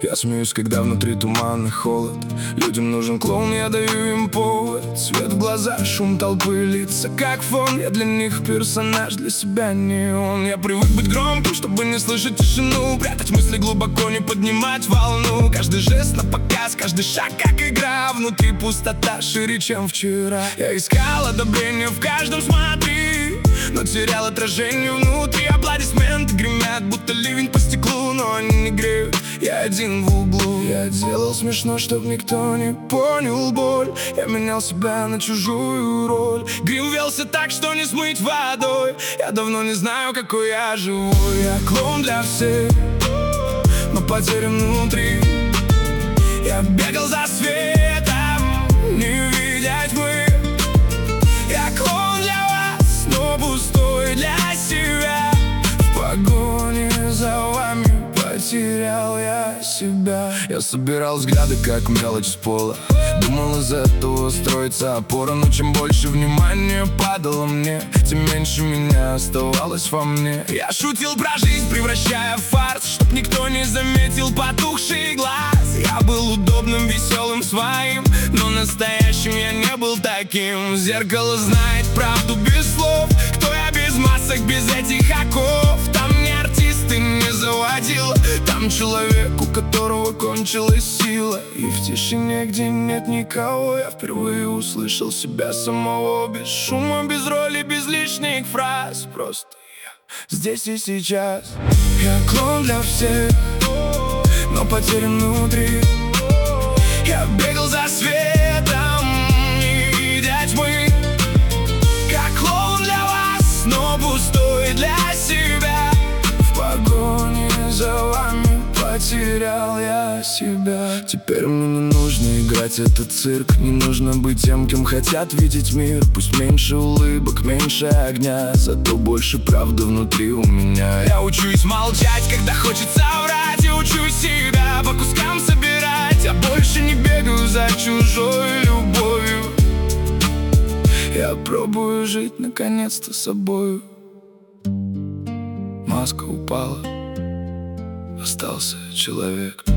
Я смеюсь, когда внутри туман и холод. Людям нужен клоун, я даю им повод. Свет в глаза, шум толпы, лица как фон. Я для них персонаж, для себя не он. Я привык быть громким, чтобы не слышать тишину. Прятать мысли глубоко, не поднимать волну. Каждый жест на показ, каждый шаг как игра. Внутри пустота шире, чем вчера. Я искал одобрение в каждом смотри, но терял отражение внутри. Аплодисменты гремят, будто ливень по стеклу, но они не греют, я один в углу. Я делал смешно, чтоб никто не понял боль. Я менял себя на чужую роль. Грим велся так, что не смыть водой. Я давно не знаю, какой я живой. Я клоун для всех, но потерян внутри. Я бегал за светом, не видя тьмы. Я клоун для вас, но пустой для себя. В погоне за вами потерял я себя. Я собирал взгляды, как мелочь с пола. Думал, из этого строится опора. Но чем больше внимания падало мне, тем меньше меня оставалось во мне. Я шутил про жизнь, превращая в фарс, чтоб никто не заметил потухший глаз. Я был удобным, веселым, своим, но настоящим я не был таким. Зеркало знает правду без слов. Кто я без масок, без этих оков? Там не артист и не заводил. Там человек, у которого кончилась сила. И в тишине, где нет никого, я впервые услышал себя самого. Без шума, без роли, без лишних фраз. Просто я здесь и сейчас. Я клоун для всех, но потерян внутри. Я бегал за светом, не видя тьмы. Как клоун для вас, но пустой для себя. В погоне за вами потерял я себя. Теперь мне не нужно играть этот цирк. Не нужно быть тем, кем хотят видеть мир. Пусть меньше улыбок, меньше огня, зато больше правды внутри у меня. Я учусь молчать, когда хочется врать. Я учусь себя по кускам собирать. Я больше не бегаю за чужой любовью. Я пробую жить наконец-то собою. Маска упала, остался человек.